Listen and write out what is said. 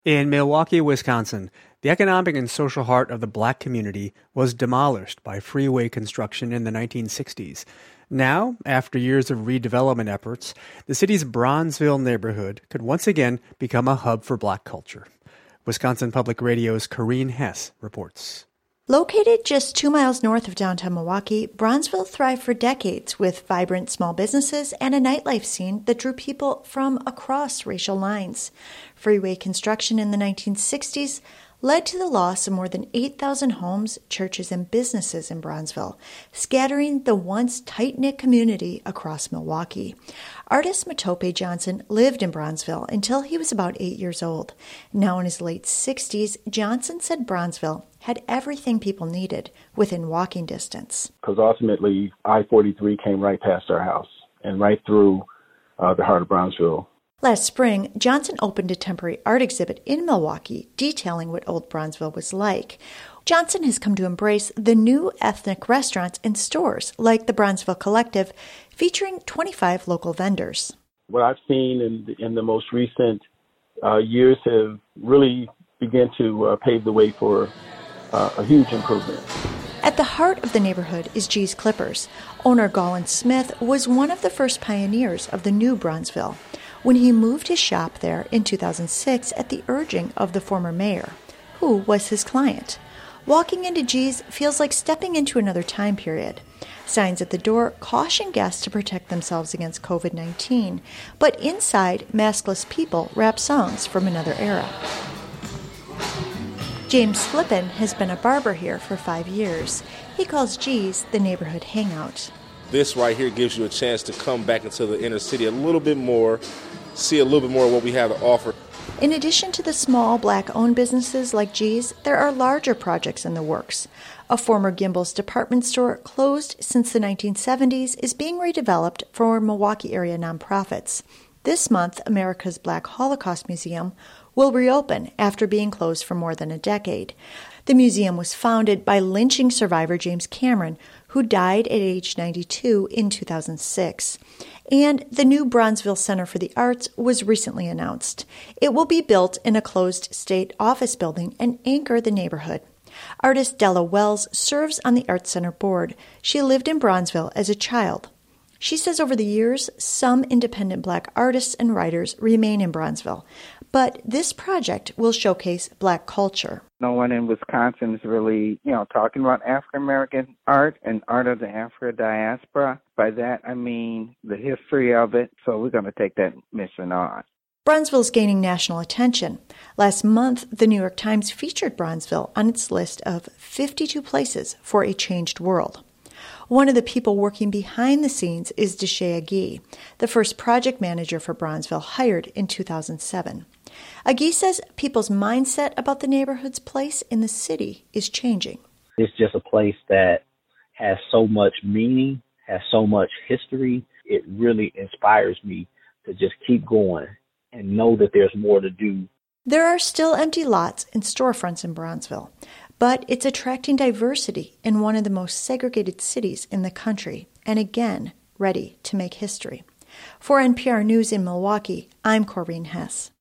In Milwaukee, Wisconsin, the economic and social heart of the black community was demolished by freeway construction in the 1960s. Now, after years of redevelopment efforts, the city's Bronzeville neighborhood could once again become a hub for black culture. Wisconsin Public Radio's Corrine Hess reports. Located just 2 miles north of downtown Milwaukee, Bronzeville thrived for decades with vibrant small businesses and a nightlife scene that drew people from across racial lines. Freeway construction in the 1960s led to the loss of more than 8,000 homes, churches, and businesses in Bronzeville, scattering the once tight-knit community across Milwaukee. Artist Matope Johnson lived in Bronzeville until he was about 8 years old. Now in his late 60s, Johnson said Bronzeville had everything people needed within walking distance. Because ultimately, I-43 came right past our house and right through the heart of Bronzeville. Last spring, Johnson opened a temporary art exhibit in Milwaukee detailing what old Bronzeville was like. Johnson has come to embrace the new ethnic restaurants and stores like the Bronzeville Collective, featuring 25 local vendors. What I've seen in the most recent years have really begun to pave the way for a huge improvement. At the heart of the neighborhood is G's Clippers. Owner Gollin Smith was one of the first pioneers of the new Bronzeville when he moved his shop there in 2006 at the urging of the former mayor, who was his client. Walking into G's feels like stepping into another time period. Signs at the door caution guests to protect themselves against COVID-19, but inside, maskless people rap songs from another era. James Flippin has been a barber here for 5 years. He calls G's the neighborhood hangout. This right here gives you a chance to come back into the inner city a little bit more, see a little bit more of what we have to offer. In addition to the small black-owned businesses like G's, there are larger projects in the works. A former Gimbel's department store closed since the 1970s is being redeveloped for Milwaukee area nonprofits. This month, America's Black Holocaust Museum will reopen after being closed for more than a decade. The museum was founded by lynching survivor James Cameron, who died at age 92 in 2006. And the new Bronzeville Center for the Arts was recently announced. It will be built in a closed state office building and anchor the neighborhood. Artist Della Wells serves on the Arts Center board. She lived in Bronzeville as a child. She says over the years, some independent black artists and writers remain in Bronzeville, but this project will showcase black culture. No one in Wisconsin is really, talking about African-American art and art of the Afro-diaspora. By that, I mean the history of it, so we're going to take that mission on. Bronzeville is gaining national attention. Last month, the New York Times featured Bronzeville on its list of 52 places for a changed world. One of the people working behind the scenes is Deshay Agee, the first project manager for Bronzeville, hired in 2007. Agee says people's mindset about the neighborhood's place in the city is changing. It's just a place that has so much meaning, has so much history. It really inspires me to just keep going and know that there's more to do. There are still empty lots and storefronts in Bronzeville, but it's attracting diversity in one of the most segregated cities in the country, and again, ready to make history. For NPR News in Milwaukee, I'm Corrine Hess.